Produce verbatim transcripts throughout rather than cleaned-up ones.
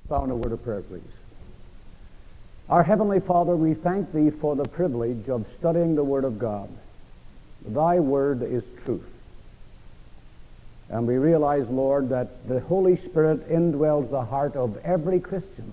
bow in a word of prayer, please. Our Heavenly Father, we thank Thee for the privilege of studying the Word of God. Thy Word is truth. And we realize, Lord, that the Holy Spirit indwells the heart of every Christian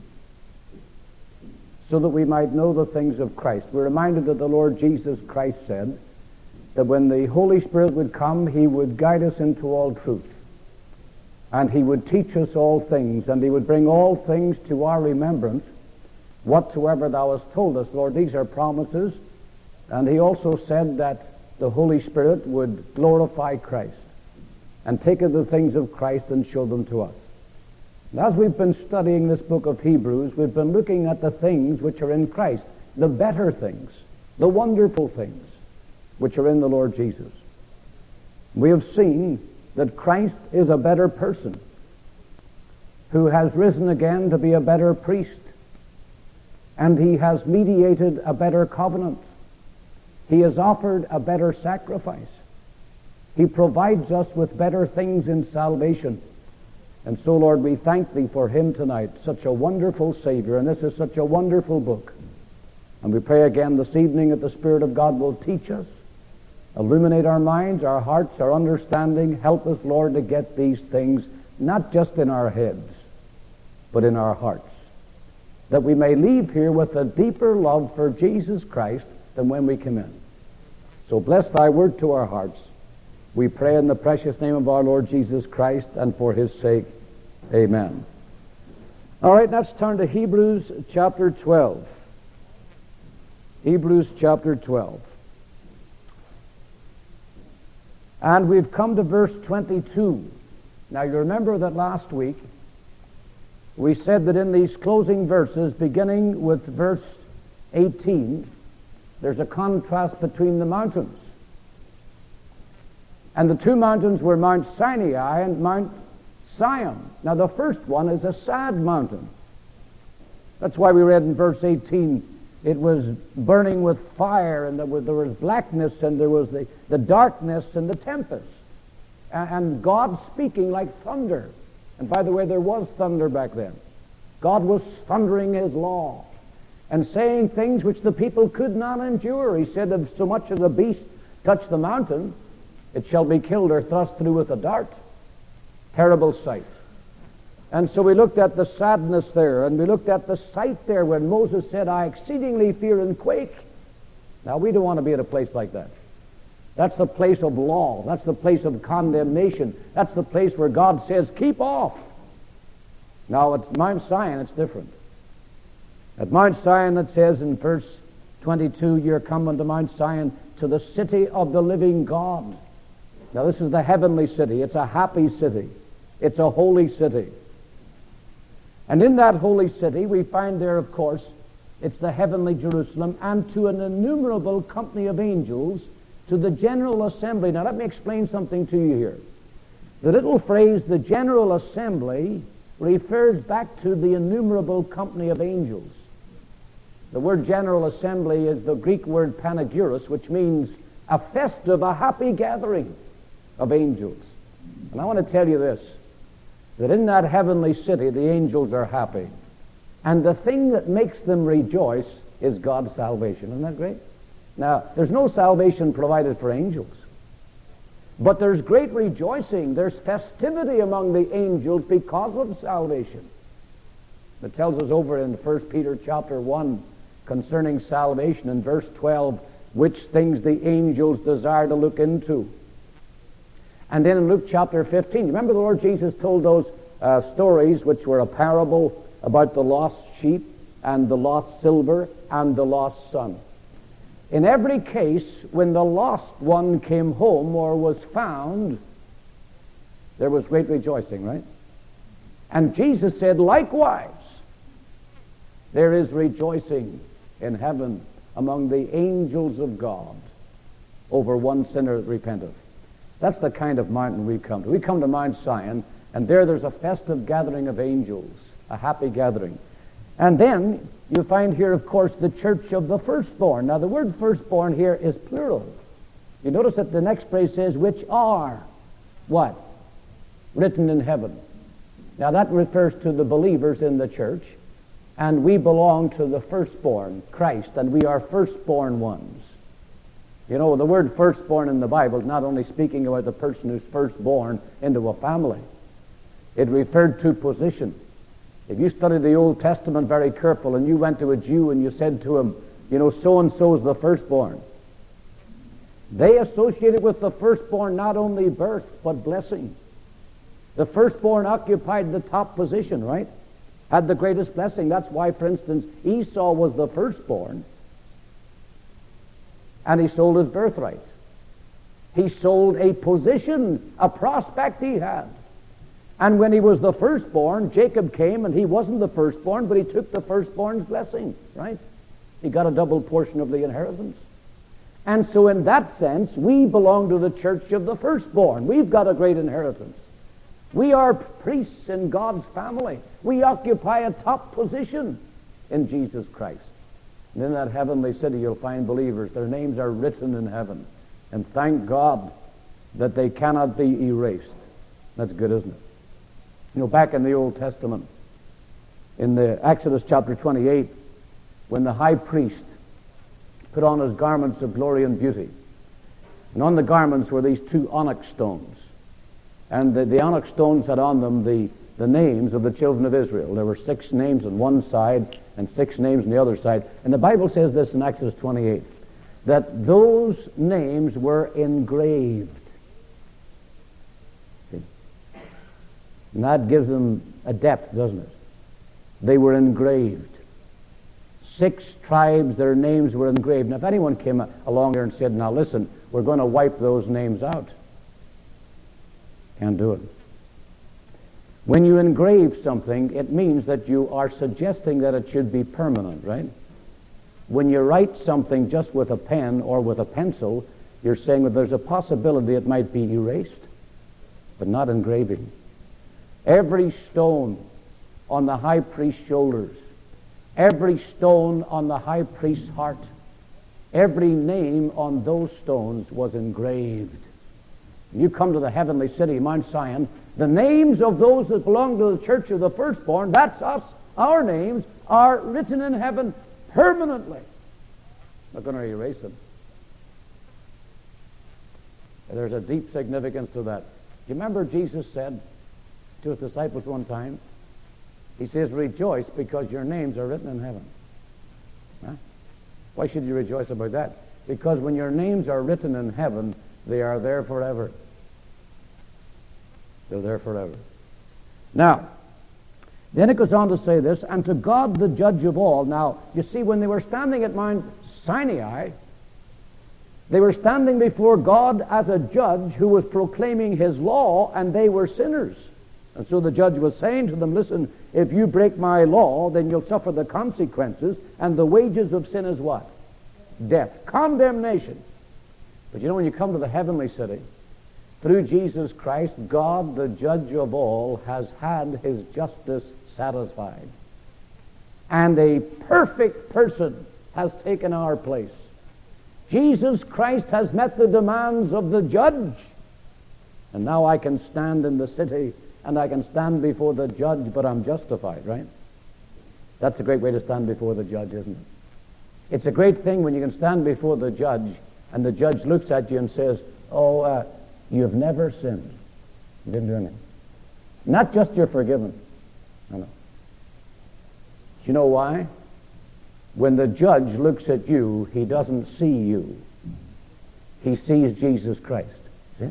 so that we might know the things of Christ. We're reminded that the Lord Jesus Christ said that when the Holy Spirit would come, He would guide us into all truth. And He would teach us all things, and He would bring all things to our remembrance, whatsoever Thou hast told us. Lord, these are promises. And He also said that the Holy Spirit would glorify Christ and take of the things of Christ and show them to us. And as we've been studying this book of Hebrews, we've been looking at the things which are in Christ, the better things, the wonderful things which are in the Lord Jesus. We have seen that Christ is a better person who has risen again to be a better priest, and He has mediated a better covenant. He has offered a better sacrifice. He provides us with better things in salvation. And so, Lord, we thank Thee for Him tonight, such a wonderful Savior, and this is such a wonderful book. And we pray again this evening that the Spirit of God will teach us, illuminate our minds, our hearts, our understanding. Help us, Lord, to get these things not just in our heads, but in our hearts, that we may leave here with a deeper love for Jesus Christ than when we came in. So bless Thy word to our hearts. We pray in the precious name of our Lord Jesus Christ, and for His sake, amen. All right, let's turn to Hebrews chapter twelve. Hebrews chapter twelve. And we've come to verse twenty-two. Now you remember that last week we said that in these closing verses, beginning with verse eighteen, there's a contrast between the mountains. And the two mountains were Mount Sinai and Mount Zion. Now the first one is a sad mountain. That's why we read in verse eighteen, it was burning with fire, and there was, there was blackness, and there was the, the darkness and the tempest. And, and God speaking like thunder. And by the way, there was thunder back then. God was thundering His law and saying things which the people could not endure. He said, if so much as a beast touch the mountain, it shall be killed or thrust through with a dart. Terrible sight. And so we looked at the sadness there, and we looked at the sight there when Moses said, I exceedingly fear and quake. Now, we don't want to be at a place like that. That's the place of law. That's the place of condemnation. That's the place where God says, keep off. Now, at Mount Zion, it's different. At Mount Zion, it says in verse twenty-two, you're come unto Mount Zion, to the city of the living God. Now, this is the heavenly city. It's a happy city. It's a holy city. And in that holy city, we find there, of course, it's the heavenly Jerusalem, and to an innumerable company of angels, to the general assembly. Now, let me explain something to you here. The little phrase, the general assembly, refers back to the innumerable company of angels. The word general assembly is the Greek word panegyros, which means a festive, a happy gathering of angels. And I want to tell you this, that in that heavenly city, the angels are happy. And the thing that makes them rejoice is God's salvation. Isn't that great? Now, there's no salvation provided for angels. But there's great rejoicing. There's festivity among the angels because of salvation. It tells us over in First Peter chapter one concerning salvation in verse twelve, which things the angels desire to look into. And then in Luke chapter fifteen, remember the Lord Jesus told those uh, stories which were a parable about the lost sheep and the lost silver and the lost son. In every case, when the lost one came home or was found, there was great rejoicing, right? And Jesus said, likewise, there is rejoicing in heaven among the angels of God over one sinner that repenteth. That's the kind of mountain we come to. We come to Mount Zion, and there there's a festive gathering of angels, a happy gathering. And then you find here, of course, the church of the firstborn. Now, the word firstborn here is plural. You notice that the next phrase says, which are, what? Written in heaven. Now that refers to the believers in the church, and we belong to the firstborn, Christ, and we are firstborn ones. You know, the word firstborn in the Bible is not only speaking about the person who's firstborn into a family. It referred to position. If you study the Old Testament very careful and you went to a Jew and you said to him, you know, so-and-so is the firstborn, they associated with the firstborn not only birth but blessing. The firstborn occupied the top position, right? Had the greatest blessing. That's why, for instance, Esau was the firstborn, and he sold his birthright. He sold a position, a prospect he had. And when he was the firstborn, Jacob came, and he wasn't the firstborn, but he took the firstborn's blessing, right? He got a double portion of the inheritance. And so in that sense, we belong to the church of the firstborn. We've got a great inheritance. We are priests in God's family. We occupy a top position in Jesus Christ. And in that heavenly city, you'll find believers. Their names are written in heaven. And thank God that they cannot be erased. That's good, isn't it? You know, back in the Old Testament, in the Exodus chapter twenty-eight, when the high priest put on his garments of glory and beauty, and on the garments were these two onyx stones. And the, the onyx stones had on them the, the names of the children of Israel. There were six names on one side and six names on the other side. And the Bible says this in Exodus twenty-eight, that those names were engraved. See? And that gives them a depth, doesn't it? They were engraved. Six tribes, their names were engraved. Now, if anyone came along here and said, now listen, we're going to wipe those names out, can't do it. When you engrave something, it means that you are suggesting that it should be permanent, right? When you write something just with a pen or with a pencil, you're saying that there's a possibility it might be erased, but not engraving. Every stone on the high priest's shoulders, every stone on the high priest's heart, every name on those stones was engraved. You come to the heavenly city, Mount Zion, the names of those that belong to the church of the firstborn, that's us, our names, are written in heaven permanently. Not going to erase them. There's a deep significance to that. Do you remember Jesus said to his disciples one time, he says, rejoice because your names are written in heaven. Huh? Why should you rejoice about that? Because when your names are written in heaven, they are there forever. They're there forever. Now, then it goes on to say this, and to God the judge of all. Now, you see, when they were standing at Mount Sinai, they were standing before God as a judge who was proclaiming his law, and they were sinners. And so the judge was saying to them, listen, if you break my law, then you'll suffer the consequences, and the wages of sin is what? Death. Condemnation. But you know, when you come to the heavenly city, through Jesus Christ, God, the judge of all, has had his justice satisfied. And a perfect person has taken our place. Jesus Christ has met the demands of the judge. And now I can stand in the city and I can stand before the judge, but I'm justified, right? That's a great way to stand before the judge, isn't it? It's a great thing when you can stand before the judge and the judge looks at you and says, oh, uh, you've never sinned. You didn't do anything. Not just you're forgiven. No, no. Do you know why? When the judge looks at you, he doesn't see you. He sees Jesus Christ. See?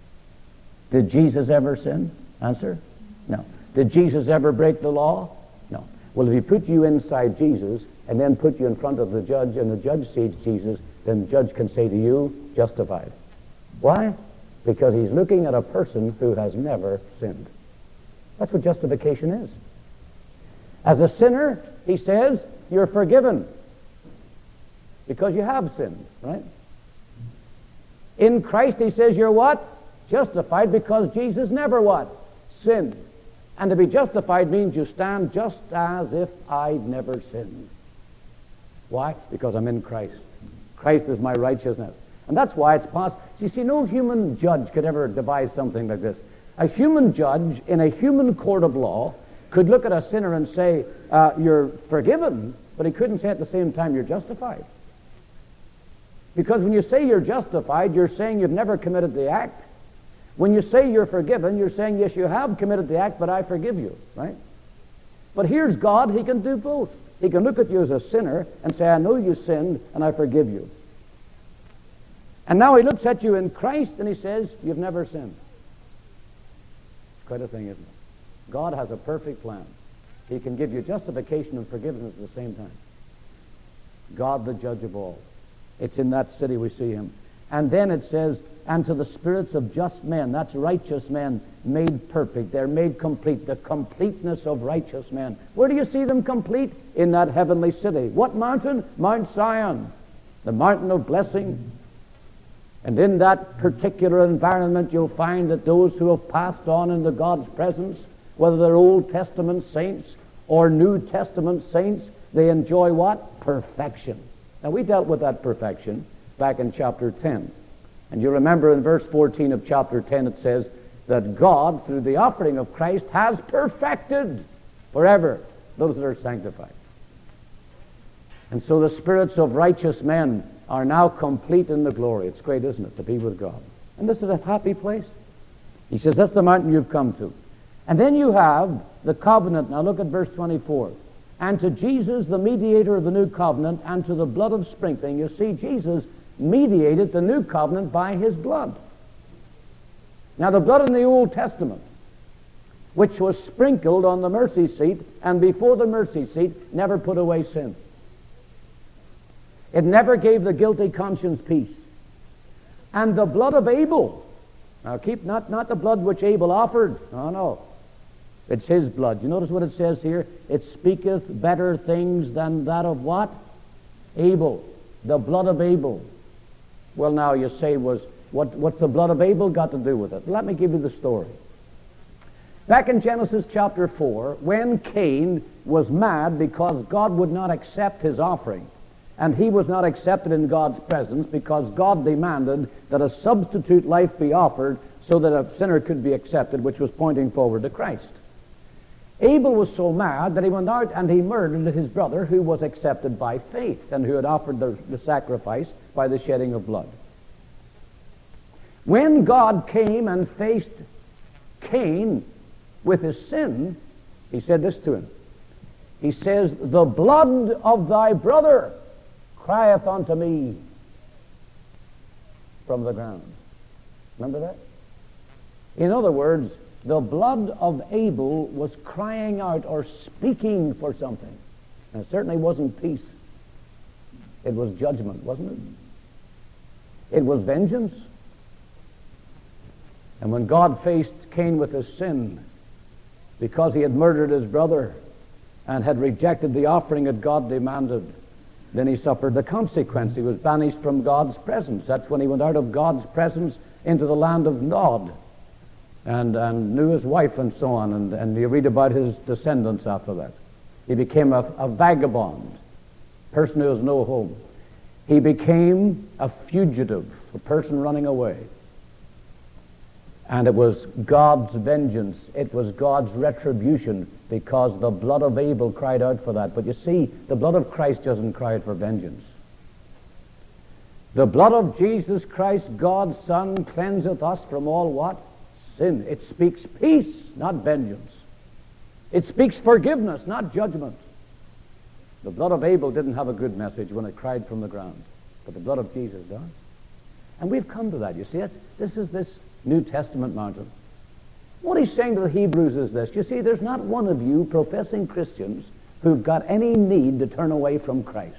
Did Jesus ever sin? Answer? No. Did Jesus ever break the law? No. Well, if he put you inside Jesus and then put you in front of the judge and the judge sees Jesus, then the judge can say to you, justified. Why? Because he's looking at a person who has never sinned. That's what justification is. As a sinner, he says, you're forgiven because you have sinned, right? In Christ, he says you're what? Justified because Jesus never what? Sinned. And to be justified means you stand just as if I'd never sinned. Why? Because I'm in Christ. Christ is my righteousness. And that's why it's possible. You see, no human judge could ever devise something like this. A human judge in a human court of law could look at a sinner and say, uh, you're forgiven, but he couldn't say at the same time you're justified. Because when you say you're justified, you're saying you've never committed the act. When you say you're forgiven, you're saying, yes, you have committed the act, but I forgive you, right? But here's God. He can do both. He can look at you as a sinner and say, I know you sinned, and I forgive you. And now he looks at you in Christ, and he says, you've never sinned. It's quite a thing, isn't it? God has a perfect plan. He can give you justification and forgiveness at the same time. God, the judge of all. It's in that city we see him. And then it says, and to the spirits of just men, that's righteous men, made perfect. They're made complete, the completeness of righteous men. Where do you see them complete? In that heavenly city. What mountain? Mount Zion, the mountain of blessing. And in that particular environment, you'll find that those who have passed on into God's presence, whether they're Old Testament saints or New Testament saints, they enjoy what? Perfection. Now, we dealt with that perfection back in chapter ten. And you remember in verse fourteen of chapter ten, it says that God, through the offering of Christ, has perfected forever those that are sanctified. And so the spirits of righteous men are now complete in the glory. It's great, isn't it, to be with God? And this is a happy place. He says, that's the mountain you've come to. And then you have the covenant. Now look at verse twenty-four. And to Jesus, the mediator of the new covenant, and to the blood of sprinkling. You see, Jesus mediated the new covenant by his blood. Now the blood in the Old Testament, which was sprinkled on the mercy seat and before the mercy seat, never put away sin. It never gave the guilty conscience peace. And the blood of Abel, now keep not, not the blood which Abel offered, no, no. It's his blood. You notice what it says here? It speaketh better things than that of what? Abel. The blood of Abel. Well, now you say, was what, what's the blood of Abel got to do with it? Let me give you the story. Back in Genesis chapter four, when Cain was mad because God would not accept his offering, and he was not accepted in God's presence because God demanded that a substitute life be offered so that a sinner could be accepted, which was pointing forward to Christ. Abel was so mad that he went out and he murdered his brother who was accepted by faith and who had offered the, the sacrifice by the shedding of blood. When God came and faced Cain with his sin, he said this to him. He says, the blood of thy brother crieth unto me from the ground. Remember that? In other words, the blood of Abel was crying out or speaking for something. And it certainly wasn't peace. It was judgment, wasn't it? It was vengeance. And when God faced Cain with his sin, because he had murdered his brother and had rejected the offering that God demanded, then he suffered the consequence. He was banished from God's presence. That's when he went out of God's presence into the land of Nod. And, and knew his wife and so on, and, and you read about his descendants after that. He became a, a vagabond, person who has no home. He became a fugitive, a person running away. And it was God's vengeance, it was God's retribution, because the blood of Abel cried out for that. But you see, the blood of Christ doesn't cry out for vengeance. The blood of Jesus Christ, God's Son, cleanseth us from all what? Sin. It speaks peace, not vengeance. It speaks forgiveness, not judgment. The blood of Abel didn't have a good message when it cried from the ground, but the blood of Jesus does. And we've come to that. You see, it's, this is this New Testament mountain. What he's saying to the Hebrews is this. You see, there's not one of you professing Christians who've got any need to turn away from Christ.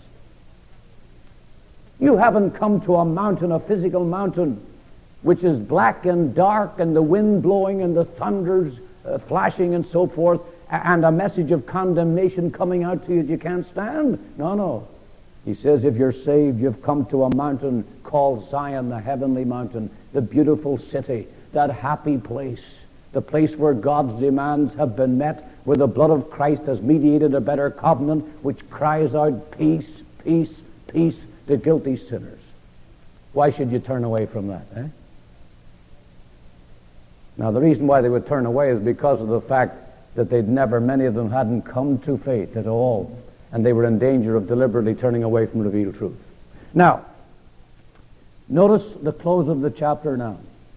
You haven't come to a mountain, a physical mountain, which is black and dark and the wind blowing and the thunders uh, flashing and so forth, and a message of condemnation coming out to you that you can't stand. No, no. He says if you're saved, you've come to a mountain called Zion, the heavenly mountain, the beautiful city, that happy place, the place where God's demands have been met, where the blood of Christ has mediated a better covenant, which cries out peace, peace, peace to guilty sinners. Why should you turn away from that, eh? Now, the reason why they would turn away is because of the fact that they'd never, many of them hadn't come to faith at all, and they were in danger of deliberately turning away from revealed truth. Now, notice the close of the chapter now,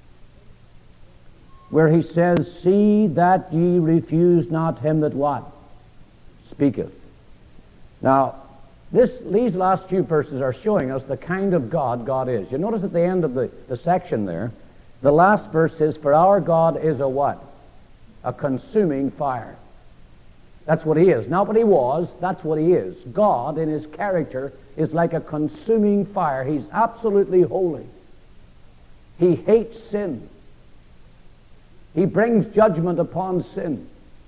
where he says, see that ye refuse not him that what? Speaketh. Now, this, these last few verses are showing us the kind of God God is. You notice at the end of the, the section there, the last verse says, for our God is a what? A consuming fire. That's what he is. Not what he was, that's what he is. God in his character is like a consuming fire. He's absolutely holy. He hates sin. He brings judgment upon sin.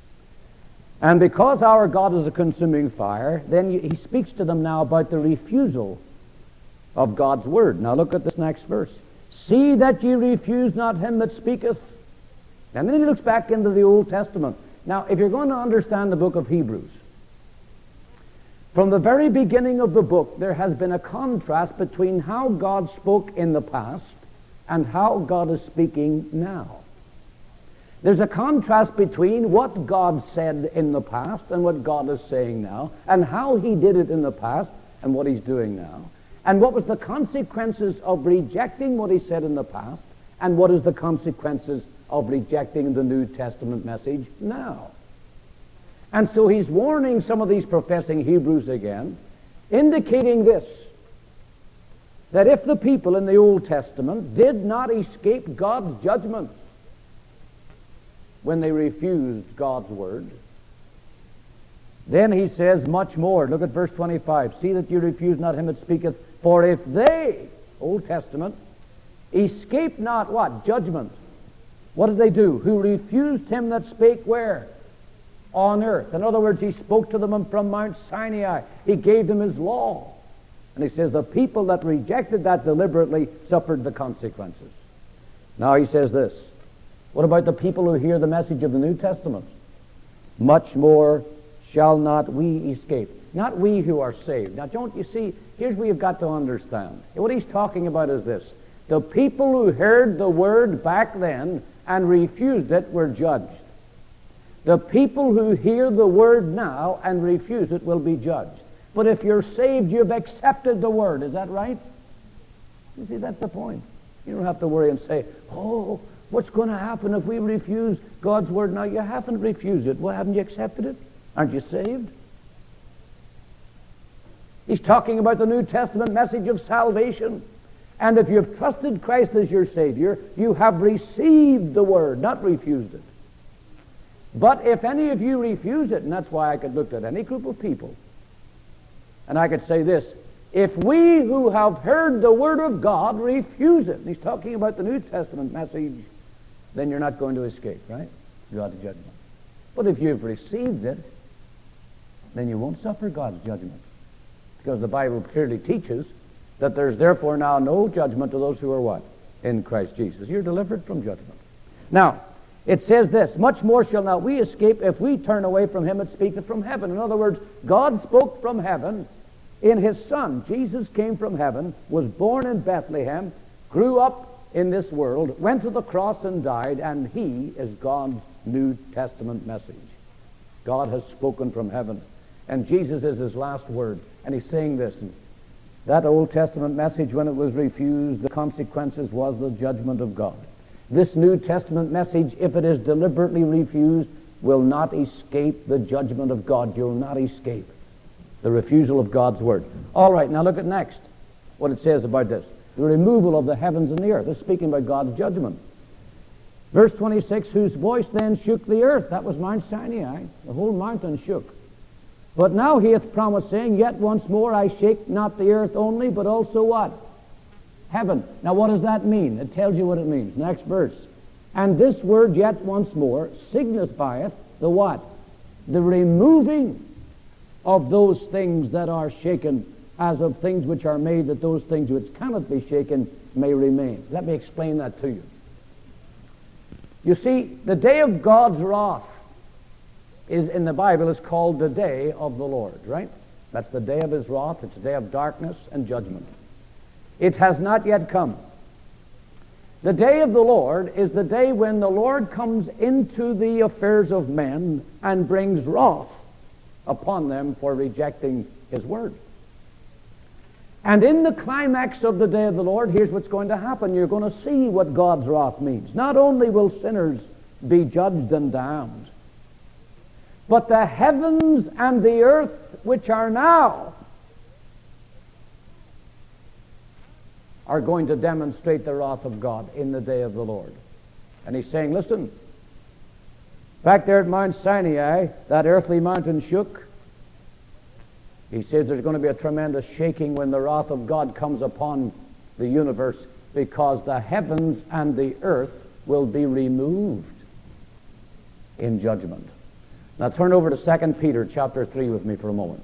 And because our God is a consuming fire, then he speaks to them now about the refusal of God's word. Now look at this next verse. See that ye refuse not him that speaketh. And then he looks back into the Old Testament. Now, if you're going to understand the book of Hebrews, from the very beginning of the book, there has been a contrast between how God spoke in the past and how God is speaking now. There's a contrast between what God said in the past and what God is saying now, and how he did it in the past and what he's doing now, and what was the consequences of rejecting what he said in the past, and what is the consequences of rejecting the New Testament message now. And so he's warning some of these professing Hebrews again, indicating this, that if the people in the Old Testament did not escape God's judgment when they refused God's word, then he says much more. Look at verse twenty-five. See that you refuse not him that speaketh, for if they, Old Testament, escape not what? Judgment. What did they do? Who refused him that spake where? On earth. In other words, he spoke to them from Mount Sinai. He gave them his law. And he says the people that rejected that deliberately suffered the consequences. Now he says this. What about the people who hear the message of the New Testament? Much more shall not we escape. Not we who are saved. Now don't you see, here's what you've got to understand. What he's talking about is this. The people who heard the word back then and refused it were judged. The people who hear the word now and refuse it will be judged. But if you're saved, you've accepted the word. Is that right? You see, that's the point. You don't have to worry and say, oh, what's going to happen if we refuse God's word? Now, you haven't refused it. Well, haven't you accepted it? Aren't you saved? He's talking about the New Testament message of salvation. And if you've trusted Christ as your Savior, you have received the word, not refused it. But if any of you refuse it, and that's why I could look at any group of people, and I could say this, if we who have heard the word of God refuse it, and he's talking about the New Testament message, then you're not going to escape, right? God's judgment. But if you've received it, then you won't suffer God's judgment. Because the Bible clearly teaches that there's therefore now no judgment to those who are what? In Christ Jesus. You're delivered from judgment. Now, it says this, much more shall not we escape if we turn away from him that speaketh from heaven. In other words, God spoke from heaven in his Son. Jesus came from heaven, was born in Bethlehem, grew up in this world, went to the cross and died, and he is God's New Testament message. God has spoken from heaven, and Jesus is his last word. And he's saying this, that Old Testament message, when it was refused, the consequences was the judgment of God. This New Testament message, if it is deliberately refused, will not escape the judgment of God. You'll not escape the refusal of God's word. All right, now look at next what it says about this. The removal of the heavens and the earth. It's speaking about God's judgment. Verse twenty-six, whose voice then shook the earth. That was Mount Sinai. The whole mountain shook. But now he hath promised, saying, yet once more I shake not the earth only, but also what? Heaven. Now what does that mean? It tells you what it means. Next verse. And this word yet once more signifieth the what? The removing of those things that are shaken, as of things which are made, that those things which cannot be shaken may remain. Let me explain that to you. You see, the day of God's wrath is in the Bible is called the day of the Lord, right? That's the day of his wrath. It's a day of darkness and judgment. It has not yet come. The day of the Lord is the day when the Lord comes into the affairs of men and brings wrath upon them for rejecting His word. And in the climax of the day of the Lord, here's what's going to happen. You're going to see what God's wrath means. Not only will sinners be judged and damned, but the heavens and the earth which are now are going to demonstrate the wrath of God in the day of the Lord. And He's saying, listen, back there at Mount Sinai, that earthly mountain shook. He says there's going to be a tremendous shaking when the wrath of God comes upon the universe, because the heavens and the earth will be removed in judgment. Now turn over to Second Peter chapter three with me for a moment.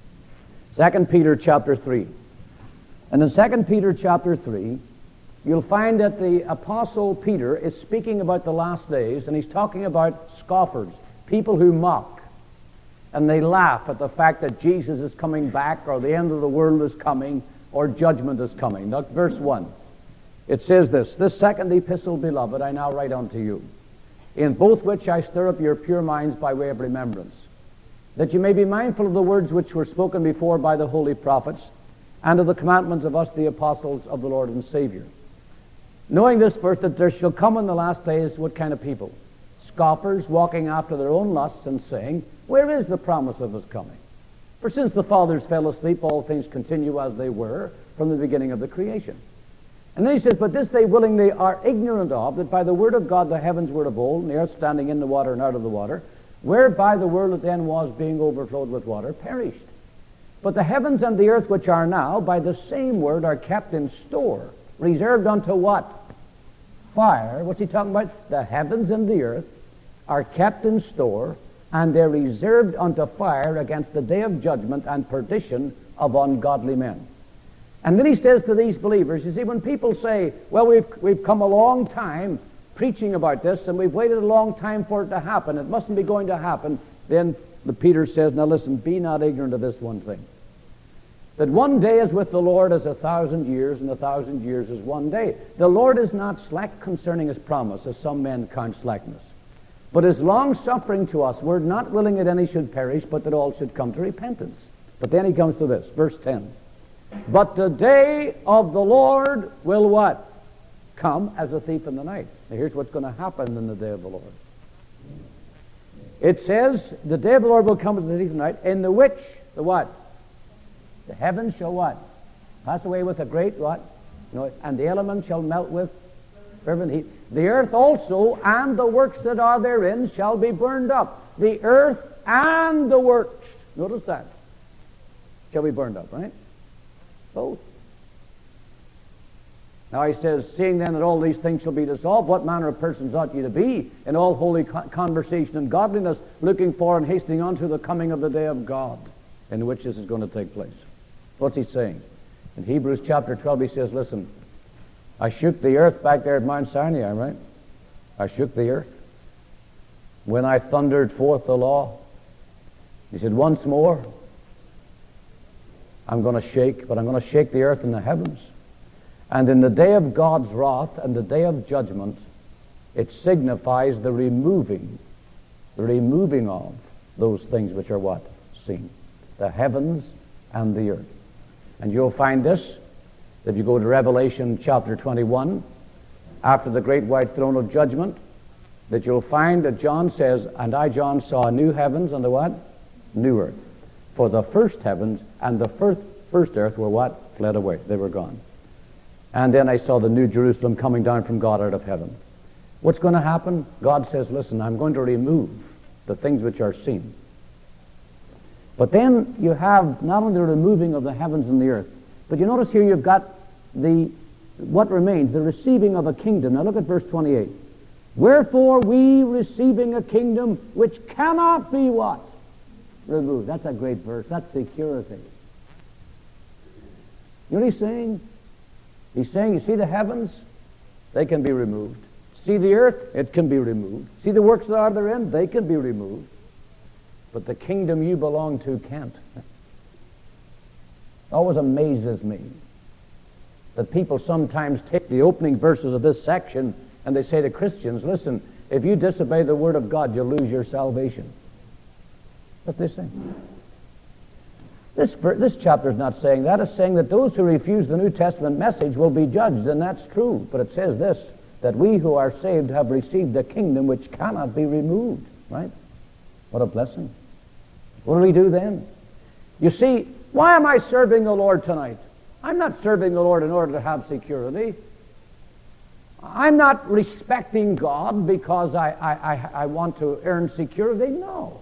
Second Peter chapter three. And in Second Peter chapter three, you'll find that the Apostle Peter is speaking about the last days, and he's talking about scoffers, people who mock. And they laugh at the fact that Jesus is coming back, or the end of the world is coming, or judgment is coming. Look, verse one. It says this, "This second epistle, beloved, I now write unto you, in both which I stir up your pure minds by way of remembrance, that you may be mindful of the words which were spoken before by the holy prophets, and of the commandments of us, the apostles of the Lord and Savior. Knowing this first, that there shall come in the last days what kind of people? Scoffers, walking after their own lusts, and saying, where is the promise of His coming? For since the fathers fell asleep, all things continue as they were from the beginning of the creation. And then he says, but this they willingly are ignorant of, that by the word of God the heavens were of old, and the earth standing in the water and out of the water, whereby the world that then was, being overflowed with water, perished. But the heavens and the earth which are now, by the same word, are kept in store, reserved unto what? Fire. What's he talking about? The heavens and the earth are kept in store, and they're reserved unto fire against the day of judgment and perdition of ungodly men. And then he says to these believers, you see, when people say, well, we've, we've come a long time preaching about this, and we've waited a long time for it to happen, it mustn't be going to happen, then the Peter says, now listen, be not ignorant of this one thing, that one day is with the Lord as a thousand years, and a thousand years is one day. The Lord is not slack concerning His promise, as some men count slackness, but is long-suffering to us. We're not willing that any should perish, but that all should come to repentance. But then he comes to this, verse ten. But the day of the Lord will what? Come as a thief in the night. Now here's what's going to happen in the day of the Lord. It says, the day of the Lord will come as a thief in the night, in the which, the what? The heavens shall what? Pass away with a great what? You know, and the elements shall melt with fervent heat. The earth also and the works that are therein shall be burned up. The earth and the works, notice that, shall be burned up, right? Both. Now he says, seeing then that all these things shall be dissolved, what manner of persons ought ye to be in all holy conversation and godliness, looking for and hastening unto the coming of the day of God, in which this is going to take place? What's he saying? In Hebrews chapter twelve he says, listen, I shook the earth back there at Mount Sinai, right? I shook the earth when I thundered forth the law. He said, once more, I'm going to shake, but I'm going to shake the earth and the heavens. And in the day of God's wrath and the day of judgment, it signifies the removing, the removing of those things which are what? Seen. The heavens and the earth. And you'll find this, if you go to Revelation chapter twenty-one, after the great white throne of judgment, that you'll find that John says, and I, John, saw new heavens and the what? New earth. For the first heavens and the first, first earth were what? Fled away. They were gone. And then I saw the new Jerusalem coming down from God out of heaven. What's going to happen? God says, listen, I'm going to remove the things which are seen. But then you have not only the removing of the heavens and the earth, but you notice here you've got the what remains, the receiving of a kingdom. Now look at verse twenty-eight. Wherefore we receiving a kingdom which cannot be what? Removed. That's a great verse. That's security. You know what he's saying? He's saying, you see the heavens? They can be removed. See the earth? It can be removed. See the works that are therein? They can be removed. But the kingdom you belong to can't. Always amazes me that people sometimes take the opening verses of this section and they say to Christians, listen, if you disobey the Word of God, you'll lose your salvation. That's what they say. This, this chapter is not saying that. It's saying that those who refuse the New Testament message will be judged, and that's true. But it says this, that we who are saved have received a kingdom which cannot be removed. Right? What a blessing. What do we do then? You see, why am I serving the Lord tonight? I'm not serving the Lord in order to have security. I'm not respecting God because I, I, I, I want to earn security. No.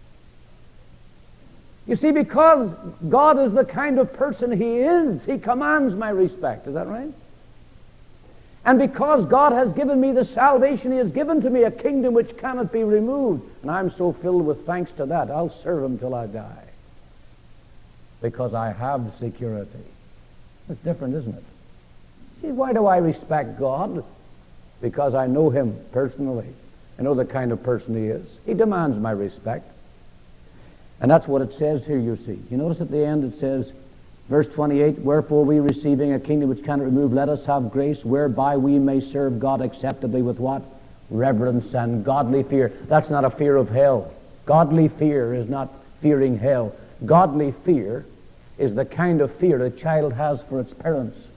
You see, because God is the kind of person He is, He commands my respect. Is that right? And because God has given me the salvation, He has given to me a kingdom which cannot be removed. And I'm so filled with thanks to that, I'll serve Him till I die. Because I have security. It's different, isn't it? See, why do I respect God? Because I know Him personally. I know the kind of person He is. He demands my respect. And that's what it says here, you see. You notice at the end it says, verse twenty-eight, wherefore we receiving a kingdom which cannot remove, let us have grace whereby we may serve God acceptably with what? Reverence and godly fear. That's not a fear of hell. Godly fear is not fearing hell. Godly fear is the kind of fear a child has for its parents.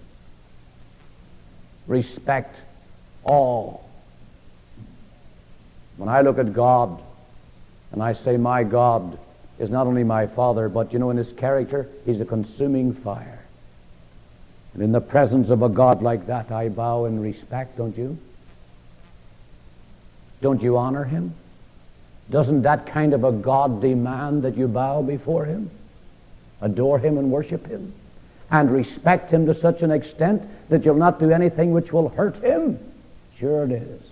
Respect, awe. When I look at God and I say, my God is not only my Father, but you know, in His character, He's a consuming fire. And in the presence of a God like that, I bow in respect, don't you? Don't you honor Him? Doesn't that kind of a God demand that you bow before Him, adore Him and worship Him, and respect Him to such an extent that you'll not do anything which will hurt Him? Sure it is.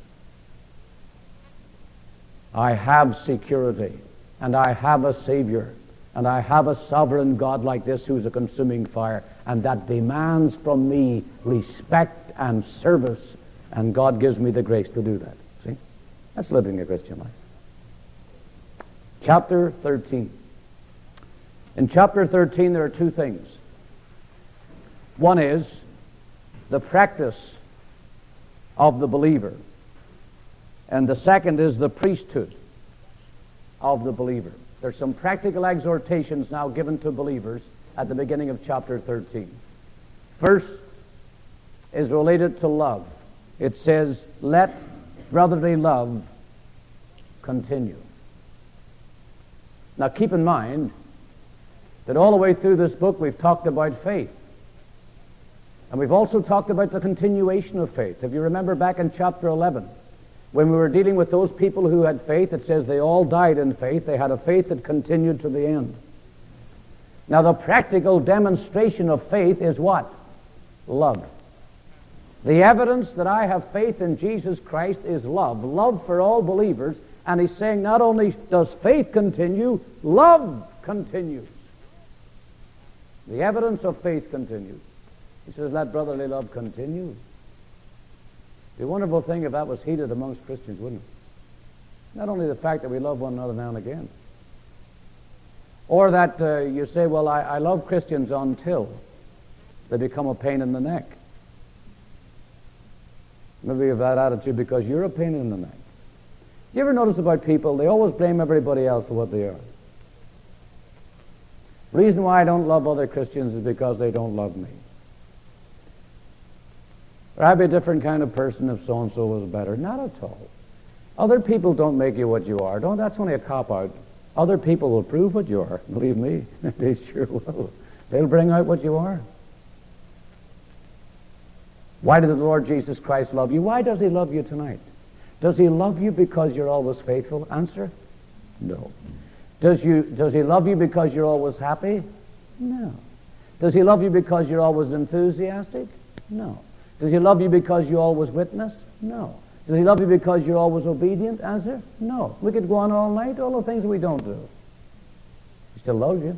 I have security, and I have a Savior, and I have a sovereign God like this who's a consuming fire, and that demands from me respect and service, and God gives me the grace to do that. See? That's living a Christian life. Chapter thirteen. In chapter thirteen there are two things. One is the practice of the believer, and the second is the priesthood of the believer. There's some practical exhortations now given to believers at the beginning of chapter thirteen. First is related to love. It says, let brotherly love continue. Now keep in mind that all the way through this book we've talked about faith. And we've also talked about the continuation of faith. If you remember back in chapter eleven, when we were dealing with those people who had faith, it says they all died in faith. They had a faith that continued to the end. Now the practical demonstration of faith is what? Love. The evidence that I have faith in Jesus Christ is love. Love for all believers. And he's saying not only does faith continue, love continues. The evidence of faith continues. He says, let brotherly love continue. It'd be a wonderful thing if that was heeded amongst Christians, wouldn't it? Not only the fact that we love one another now and again, or that uh, you say, well, I, I love Christians until they become a pain in the neck. Maybe you have that attitude because you're a pain in the neck. You ever notice about people, they always blame everybody else for what they are. The reason why I don't love other Christians is because they don't love me. Or I'd be a different kind of person if so-and-so was better. Not at all. Other people don't make you what you are. Don't. That's only a cop-out. Other people will prove what you are. Believe me, they sure will. They'll bring out what you are. Why did the Lord Jesus Christ love you? Why does he love you tonight? Does he love you because you're always faithful? Answer, no. Does, you, does he love you because you're always happy? No. Does he love you because you're always enthusiastic? No. Does he love you because you always witness? No. Does he love you because you're always obedient? Answer, no. We could go on all night, all the things that we don't do. He still loves you.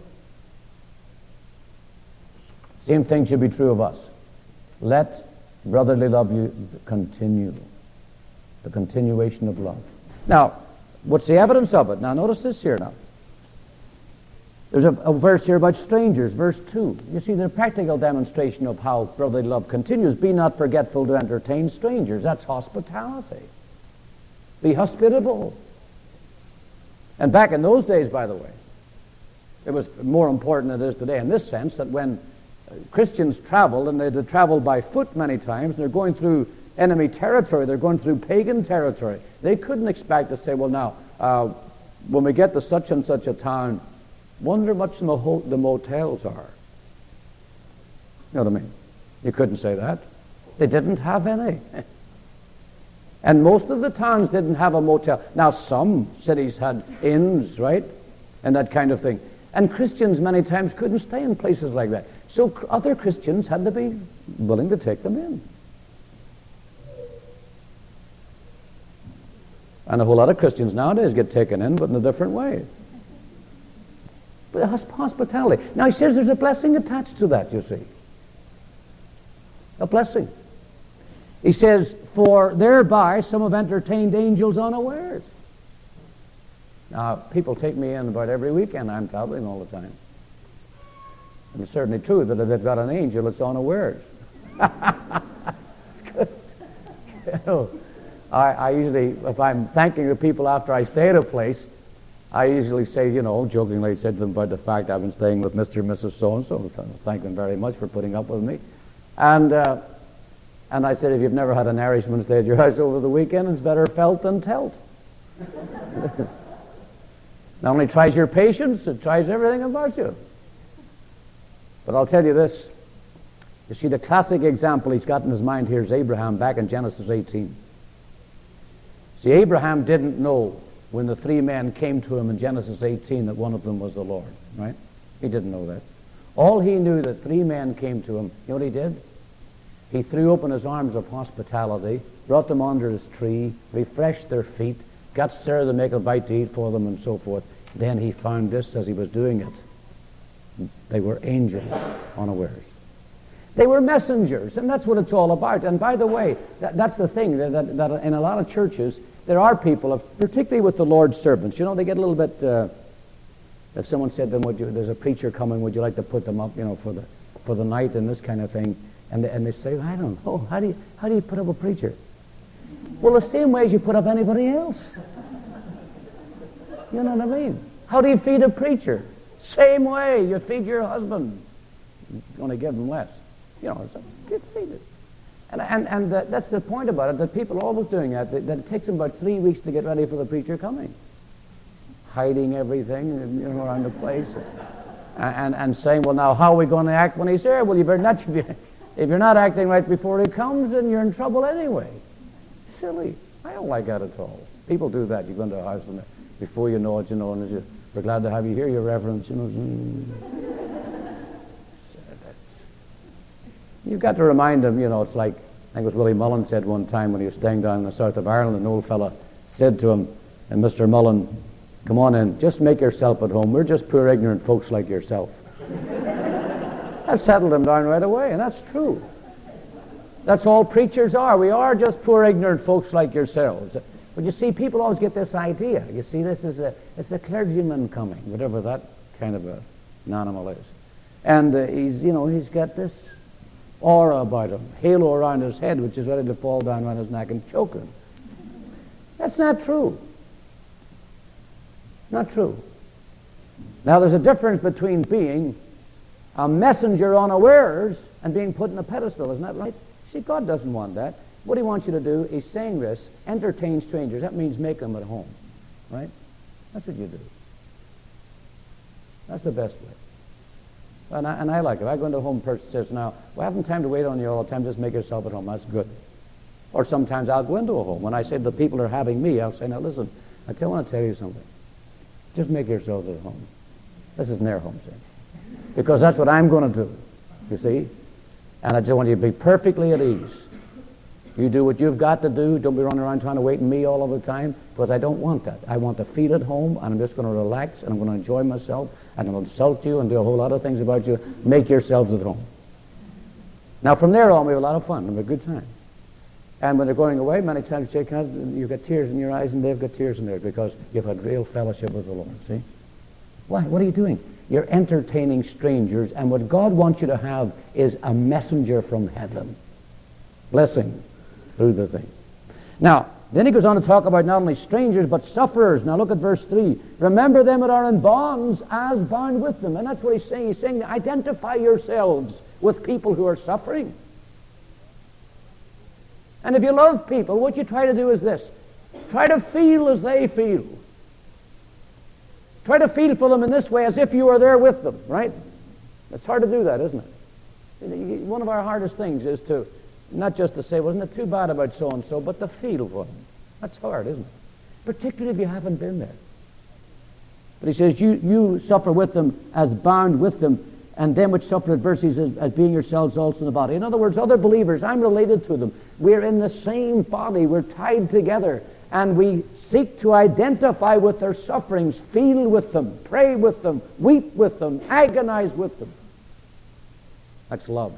Same thing should be true of us. Let brotherly love you continue. The continuation of love. Now, what's the evidence of it? Now, notice this here now. There's a, a verse here about strangers, verse two. You see the practical demonstration of how brotherly love continues. Be not forgetful to entertain strangers. That's hospitality. Be hospitable. And back in those days, by the way, it was more important than it is today in this sense that when Christians traveled, and they had traveled by foot many times, and they're going through enemy territory, they're going through pagan territory, they couldn't expect to say, well now, uh, when we get to such and such a town, wonder much the, ho- the motels are. You know what I mean? You couldn't say that. They didn't have any. And most of the towns didn't have a motel. Now some cities had inns, right? And that kind of thing. And Christians many times couldn't stay in places like that. So cr- other Christians had to be willing to take them in. And a whole lot of Christians nowadays get taken in, but in a different way. But hosp- hospitality. Now he says there's a blessing attached to that, you see. A blessing. He says, for thereby some have entertained angels unawares. Now, people take me in about every weekend. I'm traveling all the time. And it's certainly true that if they've got an angel, it's unawares. It's good. You know, I, I usually, if I'm thanking the people after I stay at a place, I usually say, you know, jokingly said to them about the fact I've been staying with Mister and Missus So-and-so. Thank them very much for putting up with me. And uh, and I said, if you've never had an Irishman stay at your house over the weekend, it's better felt than telt. Not only tries your patience, it tries everything about you. But I'll tell you this. You see, the classic example he's got in his mind here is Abraham back in Genesis eighteen. See, Abraham didn't know when the three men came to him in Genesis eighteen that one of them was the Lord, right? He didn't know that. All he knew that three men came to him, you know what he did? He threw open his arms of hospitality, brought them under his tree, refreshed their feet, got Sarah to make a bite to eat for them, and so forth. Then he found this as he was doing it. They were angels unawares. They were messengers, and that's what it's all about. And by the way, that, that's the thing, that, that, that in a lot of churches, there are people, of, particularly with the Lord's servants, you know, they get a little bit, uh, if someone said to them, would you, there's a preacher coming, would you like to put them up, you know, for the, for the night and this kind of thing? And they, and they say, I don't know, how do you, how do you put up a preacher? Well, the same way as you put up anybody else. You know what I mean? How do you feed a preacher? Same way you feed your husband. You're going to give him less. You know, it's a, get feed it. And, and, and uh, that's the point about it, that people are always doing that, that, that it takes them about three weeks to get ready for the preacher coming. Hiding everything, you know, around the place. And, and, and saying, well, now, how are we going to act when he's here? Well, you better not... If you're not acting right before he comes, then you're in trouble anyway. Silly. I don't like that at all. People do that. You go into a house and before you know it, you know, and you, we're glad to have you here, Your Reverence. You know, mm. You've got to remind them, you know, it's like, I think it was Willie Mullen said one time when he was staying down in the south of Ireland, an old fella said to him, and Mister Mullen, come on in, just make yourself at home. We're just poor ignorant folks like yourself. That settled him down right away, and that's true. That's all preachers are. We are just poor ignorant folks like yourselves. But you see, people always get this idea. You see, this is a, it's a clergyman coming, whatever that kind of a, an animal is. And uh, he's, you know, he's got this aura about him, halo around his head, which is ready to fall down around his neck and choke him. That's not true. Not true. Now, there's a difference between being a messenger unawares and being put on a pedestal, isn't that right? See, God doesn't want that. What he wants you to do is saying this, entertain strangers. That means make them at home, right? That's what you do. That's the best way. And I, and I like it. I go into a home, person says, now, we haven't time to wait on you all the time, just make yourself at home. That's good. Or sometimes I'll go into a home. When I say the people are having me, I'll say, now listen, I tell, want to tell you something. Just make yourselves at home. This isn't their home, see? Because that's what I'm going to do, you see? And I just want you to be perfectly at ease. You do what you've got to do. Don't be running around trying to wait on me all of the time, because I don't want that. I want to feel at home, and I'm just going to relax, and I'm going to enjoy myself, and I'll insult you and do a whole lot of things about you. Make yourselves at home. Now, from there on, we have a lot of fun and we have a good time. And when they're going away, many times you say, you've got tears in your eyes, and they've got tears in theirs, because you've had real fellowship with the Lord, see? Why? What are you doing? You're entertaining strangers, and what God wants you to have is a messenger from heaven. Blessing through the thing. Now, then he goes on to talk about not only strangers, but sufferers. Now look at verse three. Remember them that are in bonds as bound with them. And that's what he's saying. He's saying, identify yourselves with people who are suffering. And if you love people, what you try to do is this. Try to feel as they feel. Try to feel for them in this way as if you were there with them, right? It's hard to do that, isn't it? One of our hardest things is to not just to say, wasn't it too bad about so-and-so, but to feel for them. That's hard, isn't it? Particularly if you haven't been there. But he says, you, you suffer with them as bound with them, and them which suffer adversities as, as being yourselves also in the body. In other words, other believers, I'm related to them. We're in the same body. We're tied together. And we seek to identify with their sufferings, feel with them, pray with them, weep with them, agonize with them. That's love.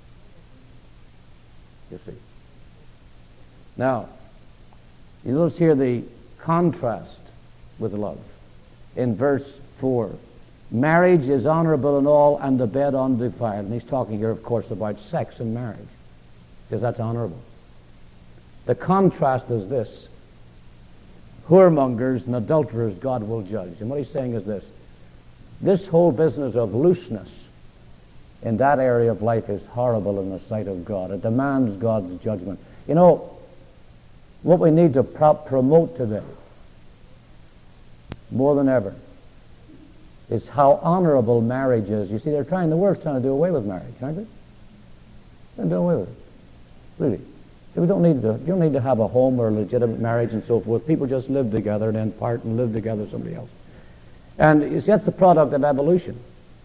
You see. Now, you notice here the contrast with love. In verse four, marriage is honorable in all, and the bed undefiled. And he's talking here, of course, about sex and marriage, because that's honorable. The contrast is this. Whoremongers and adulterers God will judge. And what he's saying is this. This whole business of looseness in that area of life is horrible in the sight of God. It demands God's judgment. You know, what we need to pro- promote today, more than ever, is how honorable marriage is. You see, they're trying, the world's trying to do away with marriage, aren't they? They're doing away with it. Really. We don't need to, you don't need to have a home or a legitimate marriage and so forth. People just live together and then part and live together with somebody else. And you see, that's the product of evolution.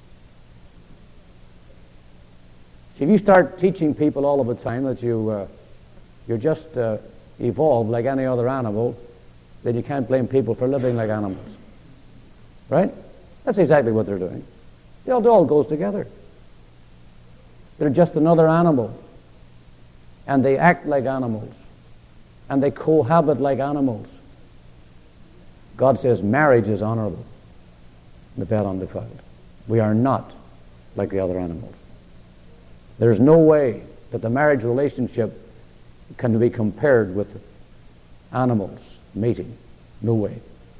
See, if you start teaching people all of the time that you, uh, you're just uh, evolved like any other animal, then you can't blame people for living like animals. Right? That's exactly what they're doing. It all, it all goes together. They're just another animal. And they act like animals. And they cohabit like animals. God says marriage is honorable. The bed undefiled. We are not like the other animals. There's no way that the marriage relationship can be compared with animals mating. No way.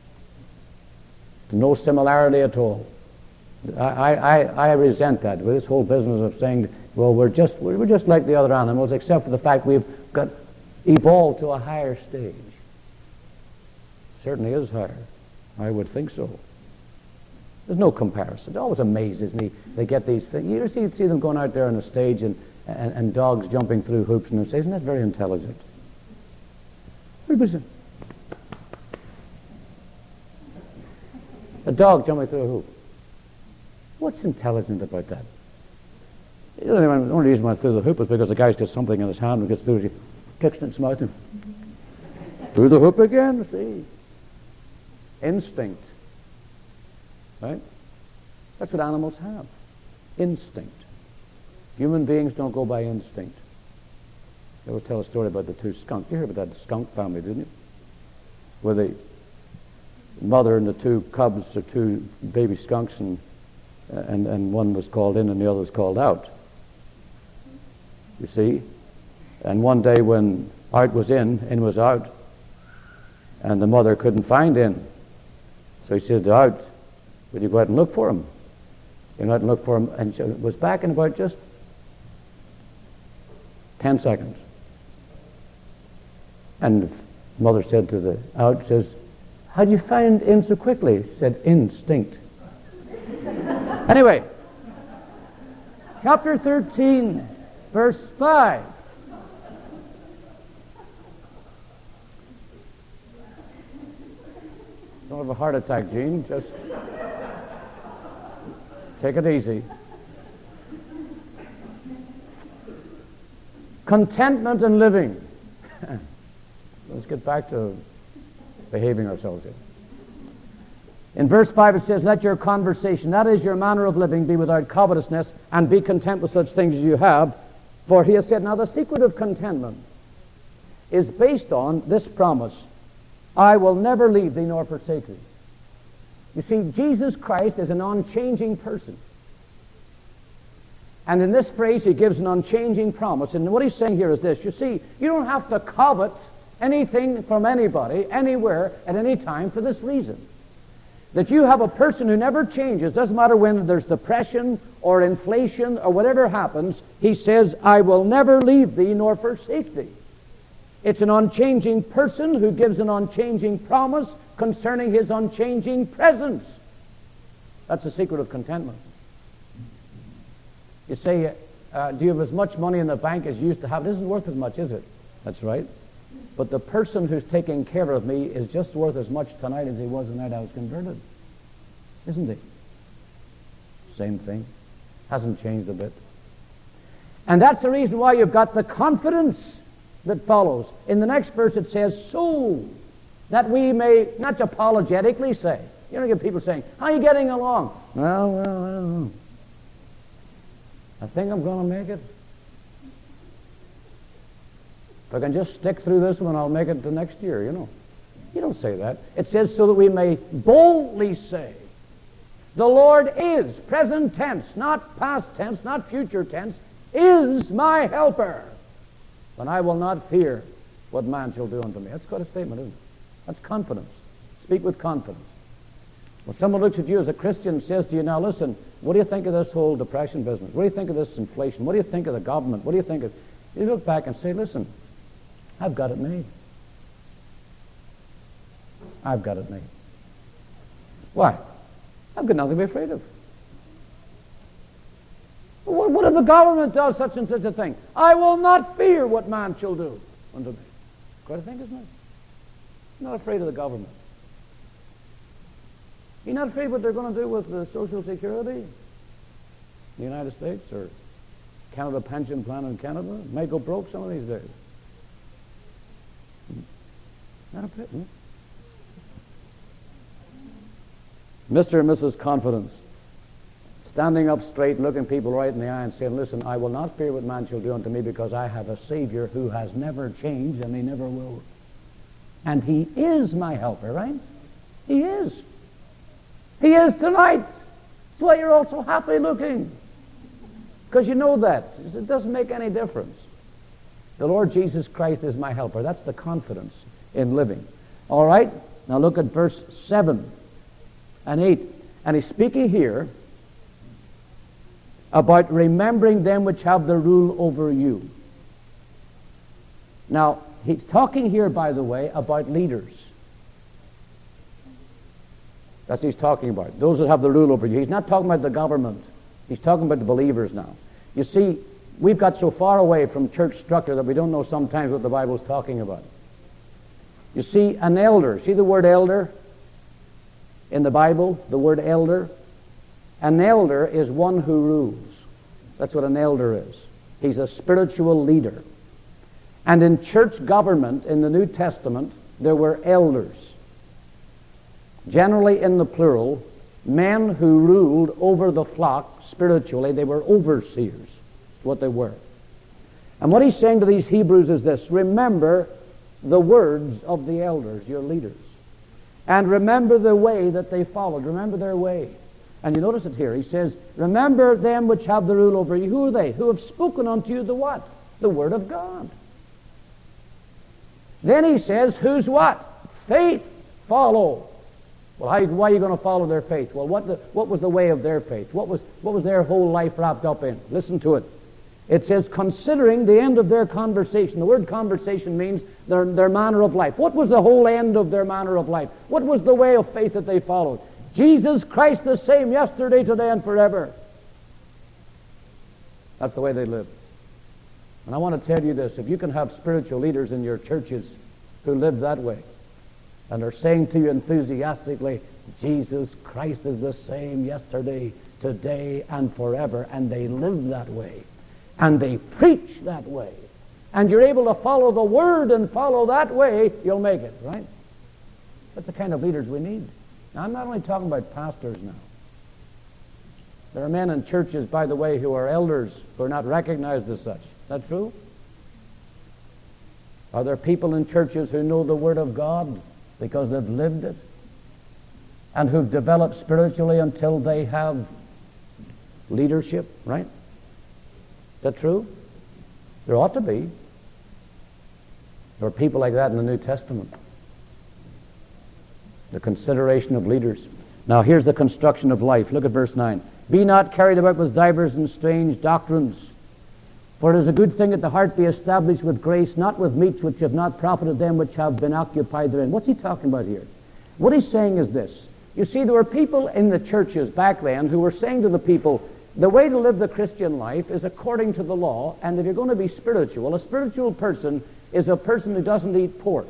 No similarity at all. I, I, I resent that with this whole business of saying, well, we're just we're just like the other animals, except for the fact we've got evolved to a higher stage. Certainly is higher. I would think so. There's no comparison. It always amazes me. They get these things. You see, see them going out there on the stage and, and, and dogs jumping through hoops, and they say, isn't that very intelligent? A dog jumping through a hoop. What's intelligent about that? The only reason why I threw the hoop is because the guy's got something in his hand and gets through, he kicks it in his mouth and through the hoop again, see? Instinct. Right? That's what animals have. Instinct. Human beings don't go by instinct. I always tell a story about the two skunks. You heard about that skunk family, didn't you? Where the mother and the two cubs or two baby skunks, and and and one was called in and the other was called out. You see? And one day when out was in, in was out, and the mother couldn't find in. So he said to out, would you go out and look for him? He went out and looked for him, and she was back in about just ten seconds. And the mother said to the out, says, how do you find in so quickly? She said, instinct. Anyway, chapter thirteen, verse five. Don't have a heart attack, Gene. Just take it easy. Contentment in living. Let's get back to behaving ourselves here. In verse five it says, let your conversation, that is your manner of living, be without covetousness, and be content with such things as you have. For he has said, now the secret of contentment is based on this promise, I will never leave thee nor forsake thee. You see, Jesus Christ is an unchanging person. And in this phrase, he gives an unchanging promise. And what he's saying here is this. You see, you don't have to covet anything from anybody, anywhere, at any time for this reason. That you have a person who never changes. Doesn't matter when there's depression or inflation or whatever happens. He says, I will never leave thee nor forsake thee. It's an unchanging person who gives an unchanging promise concerning his unchanging presence. That's the secret of contentment. You say, uh, do you have as much money in the bank as you used to have? It isn't worth as much, is it? That's right. But the person who's taking care of me is just worth as much tonight as he was the night I was converted. Isn't he? Same thing. Hasn't changed a bit. And that's the reason why you've got the confidence that follows. In the next verse it says, so that we may, not apologetically say. You don't get people saying, how are you getting along? Well, well, I don't know. I think I'm going to make it. If I can just stick through this one, I'll make it to next year, you know. You don't say that. It says so that we may boldly say, the Lord is, present tense, not past tense, not future tense, is my helper. And I will not fear what man shall do unto me. That's quite a statement, isn't it? That's confidence. Speak with confidence. When someone looks at you as a Christian and says to you, now listen, what do you think of this whole depression business? What do you think of this inflation? What do you think of the government? What do you think of... You look back and say, listen, I've got it made. I've got it made. Why? I've got nothing to be afraid of. What, what if the government does such and such a thing? I will not fear what man shall do unto me. Quite a thing, isn't it? I'm not afraid of the government. You're not afraid what they're going to do with the Social Security in the United States or Canada Pension Plan in Canada? It may go broke some of these days. Not afraid. Hmm? Mister and Missus Confidence. Standing up straight, looking people right in the eye and saying, listen, I will not fear what man shall do unto me because I have a Savior who has never changed and he never will. And he is my helper, right? He is. He is tonight. That's why you're all so happy looking. Because you know that. It doesn't make any difference. The Lord Jesus Christ is my helper. That's the confidence in living. All right? Now look at verse seven and eight. And he's speaking here about remembering them which have the rule over you. Now, he's talking here, by the way, about leaders. That's what he's talking about. Those that have the rule over you. He's not talking about the government. He's talking about the believers now. You see, we've got so far away from church structure that we don't know sometimes what the Bible's talking about. You see, an elder. See the word elder in the Bible? The word elder. An elder is one who rules. That's what an elder is. He's a spiritual leader. And in church government in the New Testament, there were elders. Generally in the plural, men who ruled over the flock spiritually. They were overseers. That's what they were. And what he's saying to these Hebrews is this: remember the words of the elders, your leaders. And remember the way that they followed. Remember their way. And you notice it here. He says, remember them which have the rule over you. Who are they? Who have spoken unto you the what? The Word of God. Then he says, whose what? Faith follow. Well, how, why are you going to follow their faith? Well, what, the, what was the way of their faith? What was, what was their whole life wrapped up in? Listen to it. It says, considering the end of their conversation. The word conversation means their, their manner of life. What was the whole end of their manner of life? What was the way of faith that they followed? Jesus Christ the same yesterday, today, and forever. That's the way they lived. And I want to tell you this: if you can have spiritual leaders in your churches who live that way and are saying to you enthusiastically, Jesus Christ is the same yesterday, today, and forever, and they live that way, and they preach that way, and you're able to follow the Word and follow that way, you'll make it, right? That's the kind of leaders we need. Now, I'm not only talking about pastors now. There are men in churches, by the way, who are elders who are not recognized as such. Is that true? Are there people in churches who know the Word of God because they've lived it? and who've developed spiritually until they have leadership, right? Is that true? There ought to be. There are people like that in the New Testament. The consideration of leaders. Now here's the construction of life. Look at verse nine. Be not carried about with divers and strange doctrines, for it is a good thing that the heart be established with grace, not with meats which have not profited them which have been occupied therein. What's he talking about here? What he's saying is this. You see, there were people in the churches back then who were saying to the people, the way to live the Christian life is according to the law, and if you're going to be spiritual, a spiritual person is a person who doesn't eat pork.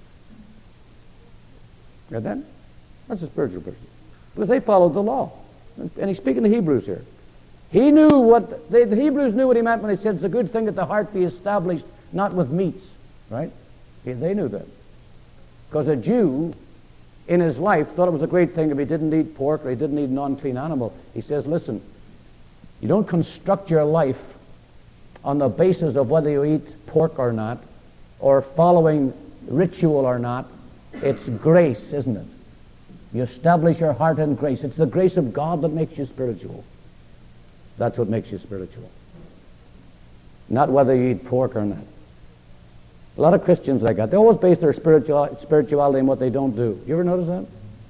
Read that? That's a spiritual person. Because they followed the law. And he's speaking to Hebrews here. He knew what, they, the Hebrews knew what he meant when he said it's a good thing that the heart be established not with meats. Right? He, they knew that. Because a Jew in his life thought it was a great thing if he didn't eat pork or he didn't eat an unclean animal. He says, listen, you don't construct your life on the basis of whether you eat pork or not, or following ritual or not. It's grace, isn't it? You establish your heart in grace. It's the grace of God that makes you spiritual. That's what makes you spiritual. Not whether you eat pork or not. A lot of Christians like that. They always base their spiritual, spirituality on what they don't do. You ever notice that?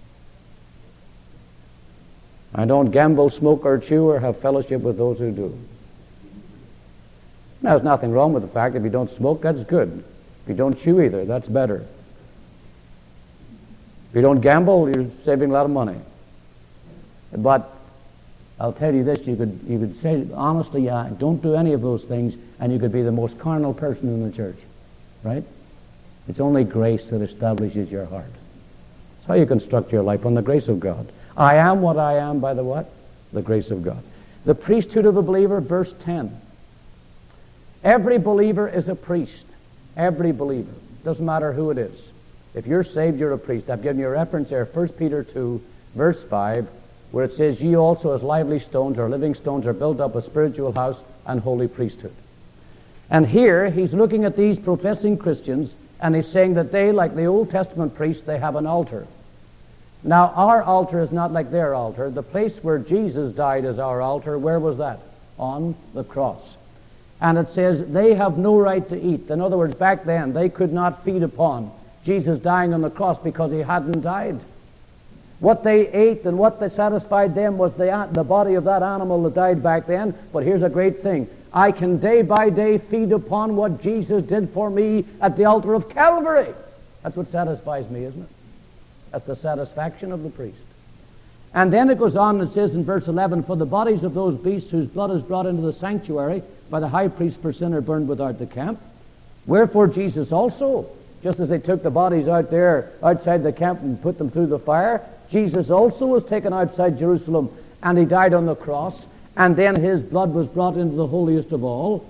I don't gamble, smoke, or chew, or have fellowship with those who do. Now, there's nothing wrong with the fact that if you don't smoke, that's good. If you don't chew either, that's better. If you don't gamble, you're saving a lot of money. But I'll tell you this, you could, you could say honestly, yeah, don't do any of those things, and you could be the most carnal person in the church. Right? It's only grace that establishes your heart. It's how you construct your life, on the grace of God. I am what I am by the what? The grace of God. The priesthood of the believer, verse ten. Every believer is a priest. Every believer. Doesn't matter who it is. If you're saved, you're a priest. I've given you a reference there, First Peter two, verse five, where it says, ye also as lively stones or living stones are built up a spiritual house and holy priesthood. And here he's looking at these professing Christians, and he's saying that they, like the Old Testament priests, they have an altar. Now, our altar is not like their altar. The place where Jesus died is our altar. Where was that? On the cross. And it says they have no right to eat. In other words, back then, they could not feed upon Jesus dying on the cross because he hadn't died. What they ate and what that satisfied them was the, the body of that animal that died back then. But here's a great thing. I can day by day feed upon what Jesus did for me at the altar of Calvary. That's what satisfies me, isn't it? That's the satisfaction of the priest. And then it goes on and says in verse eleven, for the bodies of those beasts whose blood is brought into the sanctuary by the high priest for sin are burned without the camp. Wherefore Jesus also, just as they took the bodies out there outside the camp and put them through the fire, Jesus also was taken outside Jerusalem and he died on the cross, and then his blood was brought into the holiest of all.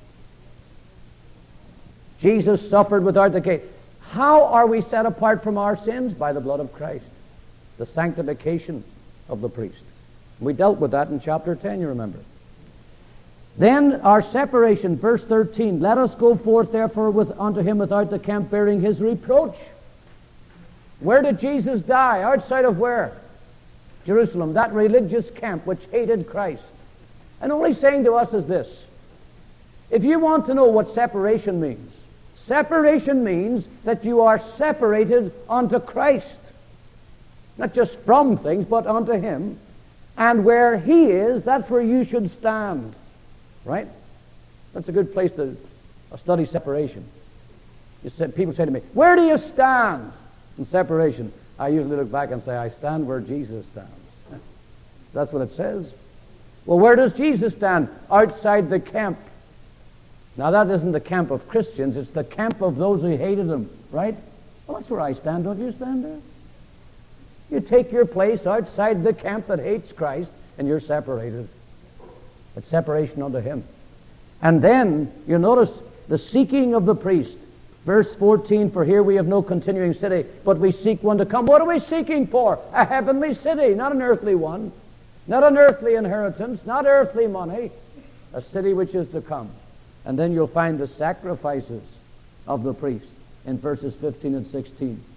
Jesus suffered without the gate. How are we set apart from our sins? By the blood of Christ. The sanctification of the priest. We dealt with that in chapter ten, you remember. Then our separation, verse thirteen, let us go forth therefore with, unto him without the camp, bearing his reproach. Where did Jesus die? Outside of where? Jerusalem, that religious camp which hated Christ. And all he's saying to us is this. If you want to know what separation means, separation means that you are separated unto Christ. Not just from things, but unto him. And where he is, that's where you should stand. Right? That's a good place to study separation. You said, people say to me, where do you stand in separation? I usually look back and say, I stand where Jesus stands. That's what it says. Well, where does Jesus stand? Outside the camp. Now, that isn't the camp of Christians. It's the camp of those who hated him. Right? Well, that's where I stand. Don't you stand there? You take your place outside the camp that hates Christ, and you're separated. It's separation unto him. And then, you notice, the seeking of the priest. Verse fourteen, for here we have no continuing city, but we seek one to come. What are we seeking for? A heavenly city, not an earthly one. Not an earthly inheritance, not earthly money. A city which is to come. And then you'll find the sacrifices of the priest in verses fifteen and sixteen.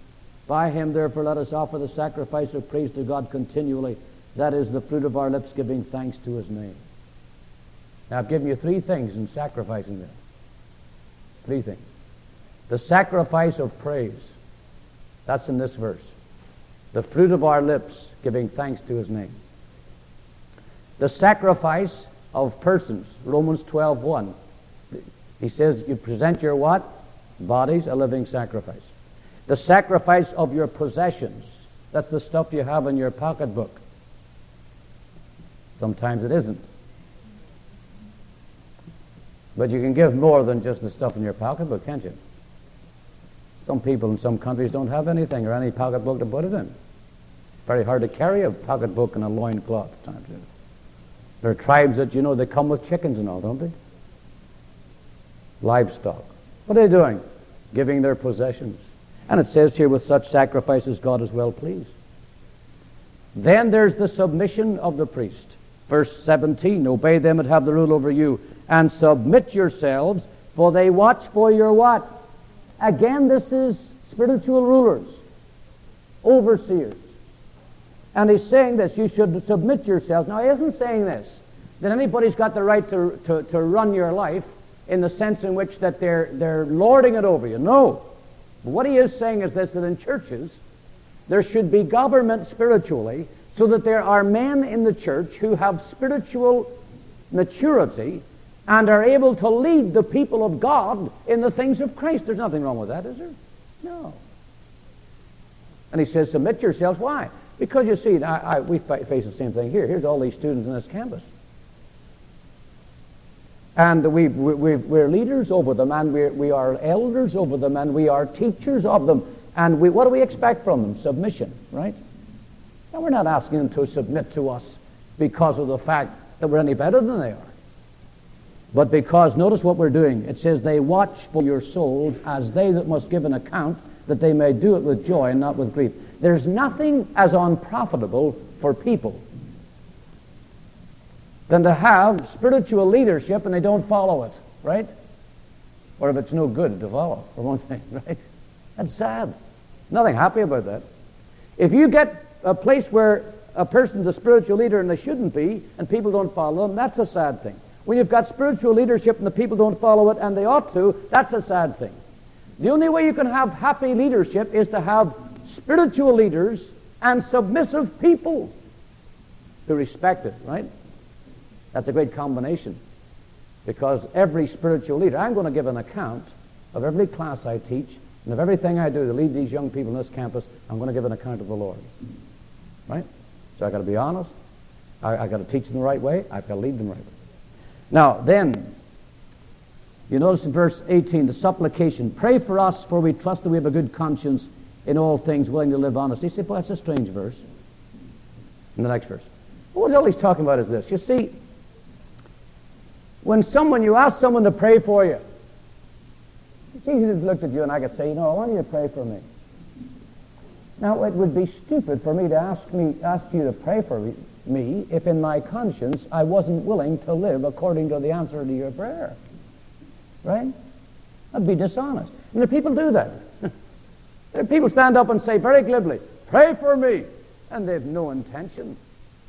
By him, therefore, let us offer the sacrifice of praise to God continually. That is the fruit of our lips, giving thanks to his name. Now, I've given you three things in sacrificing there. Three things. The sacrifice of praise. That's in this verse. The fruit of our lips, giving thanks to his name. The sacrifice of persons. Romans twelve one. He says you present your what? Bodies, a living sacrifice. The sacrifice of your possessions. That's the stuff you have in your pocketbook. Sometimes it isn't. But you can give more than just the stuff in your pocketbook, can't you? Some people in some countries don't have anything or any pocketbook to put it in. Very hard to carry a pocketbook and a loincloth at times. There are tribes that, you know, they come with chickens and all, don't they? Livestock. What are they doing? Giving their possessions. And it says here, with such sacrifices God is well pleased. Then there's the submission of the priest. Verse seventeen, obey them that have the rule over you, and submit yourselves, for they watch for your what? Again, this is spiritual rulers, overseers. And he's saying this, you should submit yourselves. Now, he isn't saying this, that anybody's got the right to, to, to run your life in the sense in which that they're, they're lording it over you. No. But what he is saying is this, that in churches, there should be government spiritually, so that there are men in the church who have spiritual maturity and are able to lead the people of God in the things of Christ. There's nothing wrong with that, is there? No. And he says, submit yourselves. Why? Because you see, I, I, we face the same thing here. Here's all these students in this campus. And we, we, we're leaders over them, and we're, we are elders over them, and we are teachers of them. And we, what do we expect from them? Submission, right? And we're not asking them to submit to us because of the fact that we're any better than they are. But because, notice what we're doing. It says, they watch for your souls as they that must give an account, that they may do it with joy and not with grief. There's nothing as unprofitable for people than to have spiritual leadership and they don't follow it, right? Or if it's no good to follow, for one thing, right? That's sad. Nothing happy about that. If you get a place where a person's a spiritual leader and they shouldn't be, and people don't follow them, that's a sad thing. When you've got spiritual leadership and the people don't follow it and they ought to, that's a sad thing. The only way you can have happy leadership is to have spiritual leaders and submissive people who respect it, right? That's a great combination. Because every spiritual leader, I'm going to give an account of every class I teach and of everything I do to lead these young people in this campus. I'm going to give an account of the Lord. Right? So I've got to be honest. I, I've got to teach them the right way. I've got to lead them right way. Now, then, you notice in verse eighteen, the supplication, pray for us, for we trust that we have a good conscience in all things, willing to live honestly. You say, well, that's a strange verse. In the next verse. What all he's talking about is this. You see, when someone, you ask someone to pray for you, it's easy to look at you and I could say, you know, I want you to pray for me. Now, it would be stupid for me to ask me, ask you to pray for me, me if in my conscience I wasn't willing to live according to the answer to your prayer. Right? That'd be dishonest. And the people do that. There are people stand up and say very glibly, pray for me, and they've no intention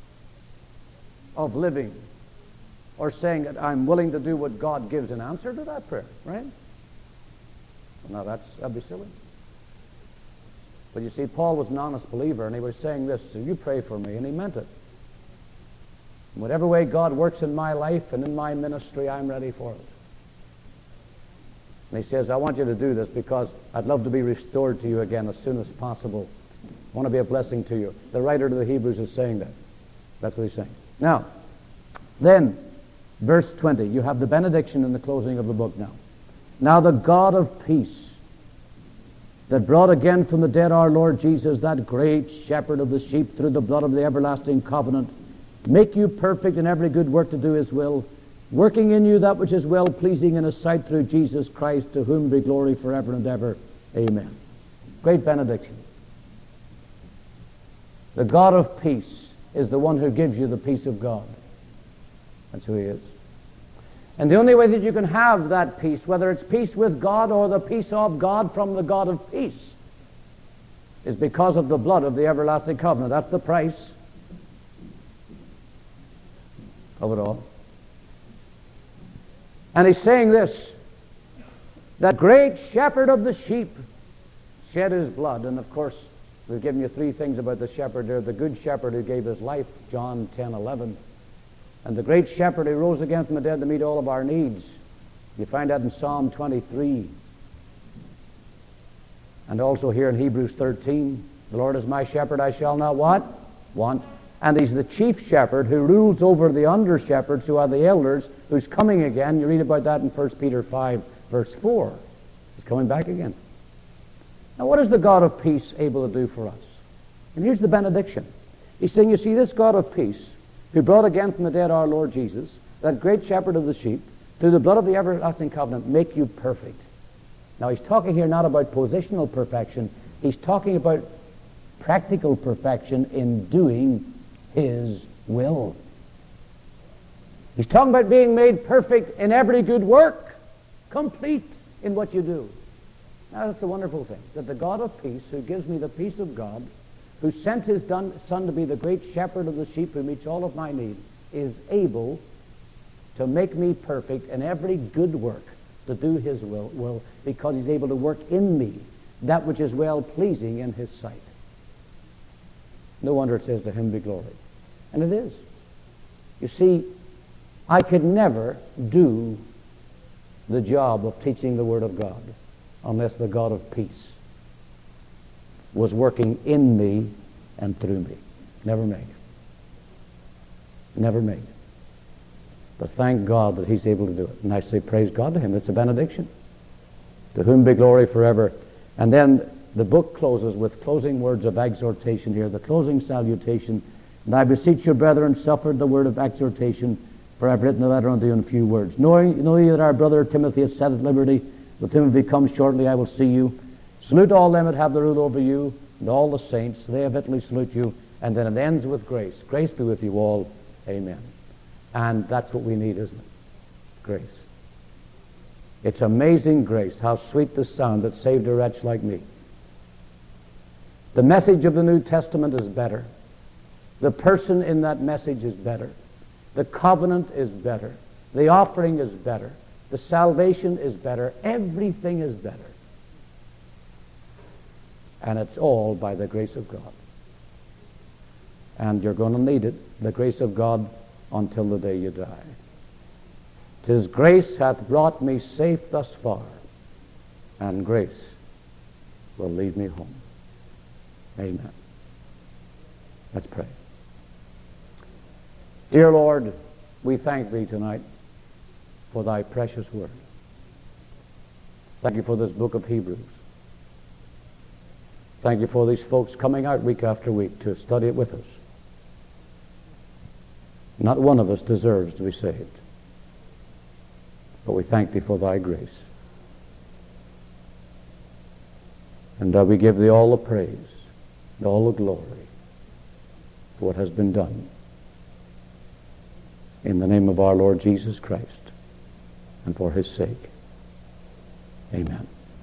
of living or saying that I'm willing to do what God gives in answer to that prayer, right? Now that's, that'd be silly. But you see, Paul was an honest believer, and he was saying this, so you pray for me, and he meant it. In whatever way God works in my life and in my ministry, I'm ready for it. And he says, I want you to do this because I'd love to be restored to you again as soon as possible. I want to be a blessing to you. The writer to the Hebrews is saying that. That's what he's saying. Now, then, verse twenty, you have the benediction in the closing of the book now. Now the God of peace, that brought again from the dead our Lord Jesus, that great shepherd of the sheep through the blood of the everlasting covenant, make you perfect in every good work to do his will, working in you that which is well-pleasing in his sight through Jesus Christ, to whom be glory forever and ever. Amen. Great benediction. The God of peace is the one who gives you the peace of God. That's who he is. And the only way that you can have that peace, whether it's peace with God or the peace of God from the God of peace, is because of the blood of the everlasting covenant. That's the price of it all. And he's saying this, that great shepherd of the sheep shed his blood. And of course, we've given you three things about the shepherd there. The good shepherd who gave his life, John ten eleven. And the great shepherd who rose again from the dead to meet all of our needs. You find that in Psalm twenty-three. And also here in Hebrews thirteen. The Lord is my shepherd, I shall not what? Want. And he's the chief shepherd who rules over the under-shepherds who are the elders, who's coming again. You read about that in First Peter five, verse four. He's coming back again. Now, what is the God of peace able to do for us? And here's the benediction. He's saying, you see, this God of peace, who brought again from the dead our Lord Jesus, that great shepherd of the sheep, through the blood of the everlasting covenant, make you perfect. Now, he's talking here not about positional perfection. He's talking about practical perfection in doing his will. He's talking about being made perfect in every good work, complete in what you do. Now, that's a wonderful thing, that the God of peace, who gives me the peace of God, who sent his Son to be the great shepherd of the sheep who meets all of my needs, is able to make me perfect in every good work to do his will, will because he's able to work in me that which is well-pleasing in his sight. No wonder it says, to him be glory. And it is. You see, I could never do the job of teaching the Word of God unless the God of peace was working in me and through me. Never made. Never made. But thank God that he's able to do it. And I say praise God to him. It's a benediction. To whom be glory forever. And then the book closes with closing words of exhortation here, the closing salutation. And I beseech you, brethren, suffer the word of exhortation, for I have written a letter unto you in few words. Knowing, know ye that our brother Timothy is set at liberty, with whom if he comes shortly I will see you. Salute all them that have the rule over you, and all the saints. They evidently salute you. And then it ends with grace. Grace be with you all. Amen. And that's what we need, isn't it? Grace. It's amazing grace, how sweet the sound that saved a wretch like me. The message of the New Testament is better. The person in that message is better. The covenant is better. The offering is better. The salvation is better. Everything is better. And it's all by the grace of God. And you're going to need it, the grace of God, until the day you die. "'Tis grace hath brought me safe thus far, and grace will lead me home." Amen. Let's pray. Dear Lord, we thank thee tonight for thy precious word. Thank you for this book of Hebrews. Thank you for these folks coming out week after week to study it with us. Not one of us deserves to be saved, but we thank thee for thy grace. And uh, we give thee all the praise, and all the glory for what has been done. In the name of our Lord Jesus Christ, and for his sake. Amen.